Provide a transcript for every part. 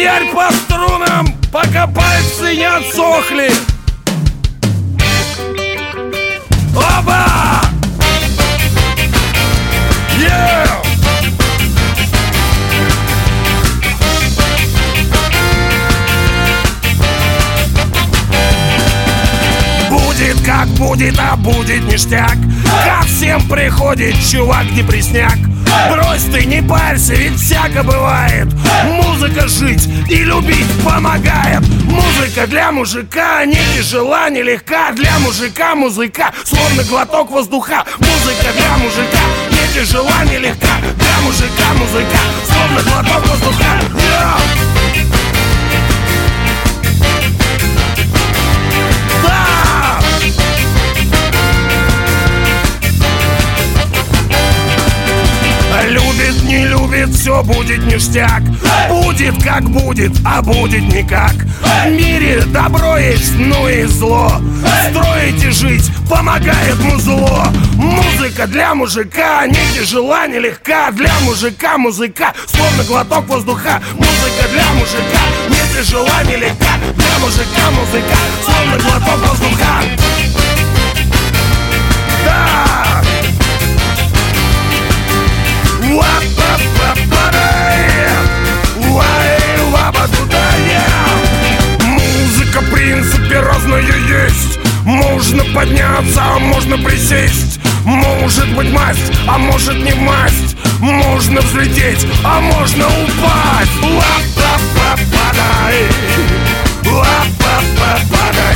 Хуярь по струнам, пока пальцы не отсохли. Оба! Yeah! Будет как будет, а будет ништяк. Ко всем приходит чувак депресняк. Брось ты, не парься, ведь всяко бывает. Музыка жить и любить помогает. Музыка для мужика не тяжела, не легка. Для мужика музыка, словно глоток воздуха. Музыка для мужика не тяжела, не легка. Для мужика музыка, словно глоток воздуха. Любит, не любит, все будет ништяк. Будет как будет, а будет никак. В мире добро есть, ну и зло. Строить и жить помогает музло. Музыка для мужика не тяжела, не легка. Для мужика музыка, словно глоток воздуха. Музыка для мужика не тяжела, не легка. Для мужика музыка, словно глоток воздуха. Да! Музыка в принципе разная есть. Можно подняться, а можно присесть. Может быть масть, а может не масть. Можно взлететь, а можно упасть. Ла-па-па-падай, ла-па-па-падай,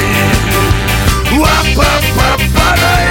ла-па-па-падай.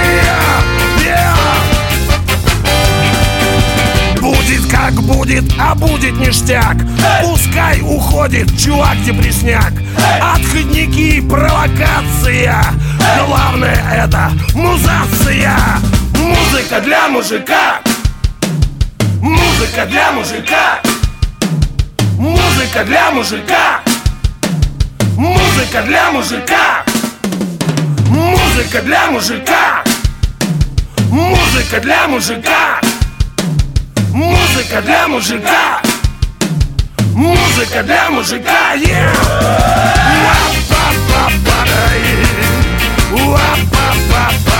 Будет как будет, а будет ништяк. Пускай уходит чувак-депресняк. Отходники, провокация. Главное это музация. Музыка для мужика. Музыка для мужика. Музыка для мужика. Музыка для мужика. Музыка для мужика. Музыка для мужика. Музыка для мужика. Музыка для мужика. Ла-па-па-па-дай, ла-па-па-па.